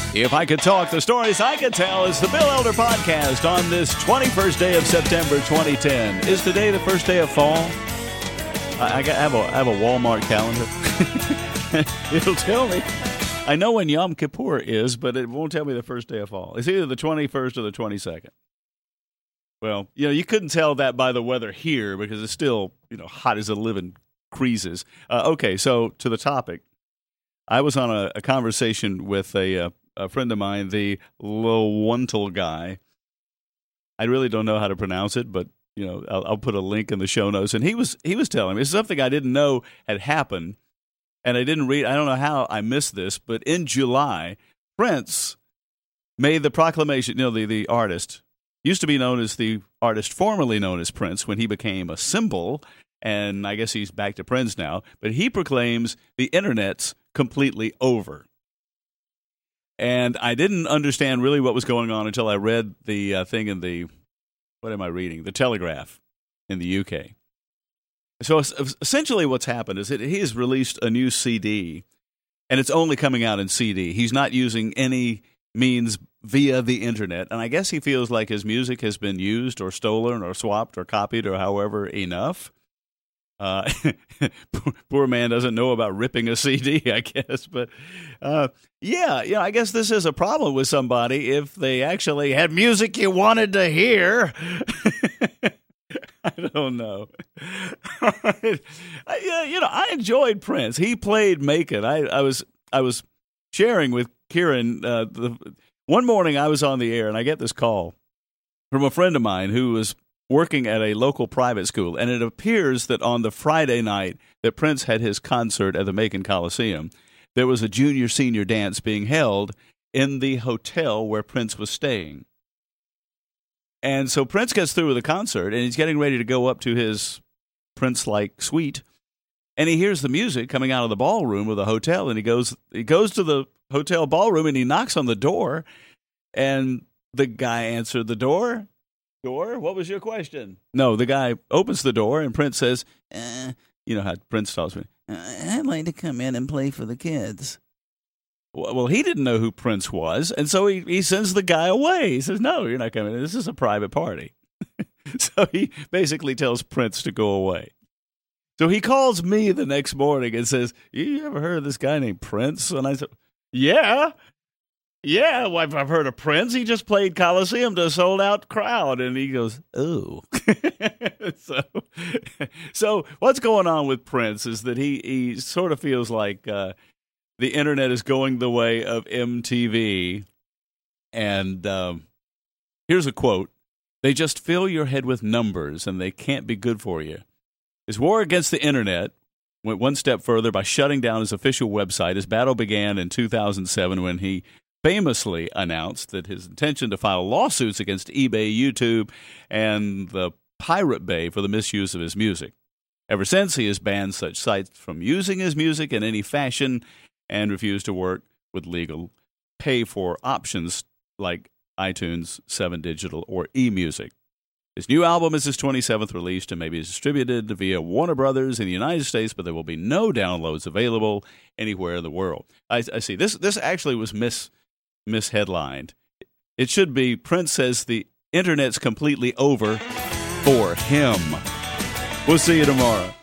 If I Could Talk, the stories I could tell is the Bill Elder Podcast on this 21st day of September 2010. Is today the first day of fall? I have a Walmart calendar. It'll tell me. I know when Yom Kippur is, but it won't tell me the first day of fall. It's either the 21st or the 22nd. Well, you couldn't tell that by the weather here because it's still, hot as a living creases. Okay, so to the topic. I was on a conversation with a friend of mine, the Lowontal guy. I really don't know how to pronounce it, but I'll put a link in the show notes. And he was telling me it's something I didn't know had happened, and I didn't read. I don't know how I missed this, but in July, Prince made the proclamation. The artist used to be known as the artist formerly known as Prince when he became a symbol, and I guess he's back to Prince now. But he proclaims the internet's completely over. And I didn't understand really what was going on until I read the thing in the, what am I reading? The Telegraph in the UK. So essentially what's happened is that he has released a new CD, and it's only coming out in CD. He's not using any means via the internet, and I guess he feels like his music has been used or stolen or swapped or copied or however enough. Poor man doesn't know about ripping a CD, I guess. But I guess this is a problem with somebody if they actually had music you wanted to hear. I don't know. I enjoyed Prince. He played "Make It." I was sharing with Kieran one morning. I was on the air and I get this call from a friend of mine who was working at a local private school, and it appears that on the Friday night that Prince had his concert at the Macon Coliseum, there was a junior-senior dance being held in the hotel where Prince was staying. And so Prince gets through with the concert, and he's getting ready to go up to his Prince-like suite, and he hears the music coming out of the ballroom of the hotel, and he goes to the hotel ballroom, and he knocks on the door, and the guy answered the door. What was your question? No, the guy opens the door, and Prince says, you know how Prince talks to me, I'd like to come in and play for the kids. Well, he didn't know who Prince was, and so he sends the guy away. He says, no, you're not coming in. This is a private party. So he basically tells Prince to go away. So he calls me the next morning and says, you ever heard of this guy named Prince? And I said, yeah. Yeah, well, I've heard of Prince. He just played Coliseum to a sold-out crowd. And he goes, oh. So what's going on with Prince is that he sort of feels like the internet is going the way of MTV. And here's a quote. They just fill your head with numbers, and they can't be good for you. His war against the internet went one step further by shutting down his official website. His battle began in 2007 when he famously announced that his intention to file lawsuits against eBay, YouTube, and the Pirate Bay for the misuse of his music. Ever since, he has banned such sites from using his music in any fashion and refused to work with legal pay-for options like iTunes, 7 Digital, or eMusic. His new album is his 27th release and may be distributed via Warner Brothers in the United States, but there will be no downloads available anywhere in the world. I see. This actually was misheadlined. It should be Prince says the internet's completely over for him. We'll see you tomorrow.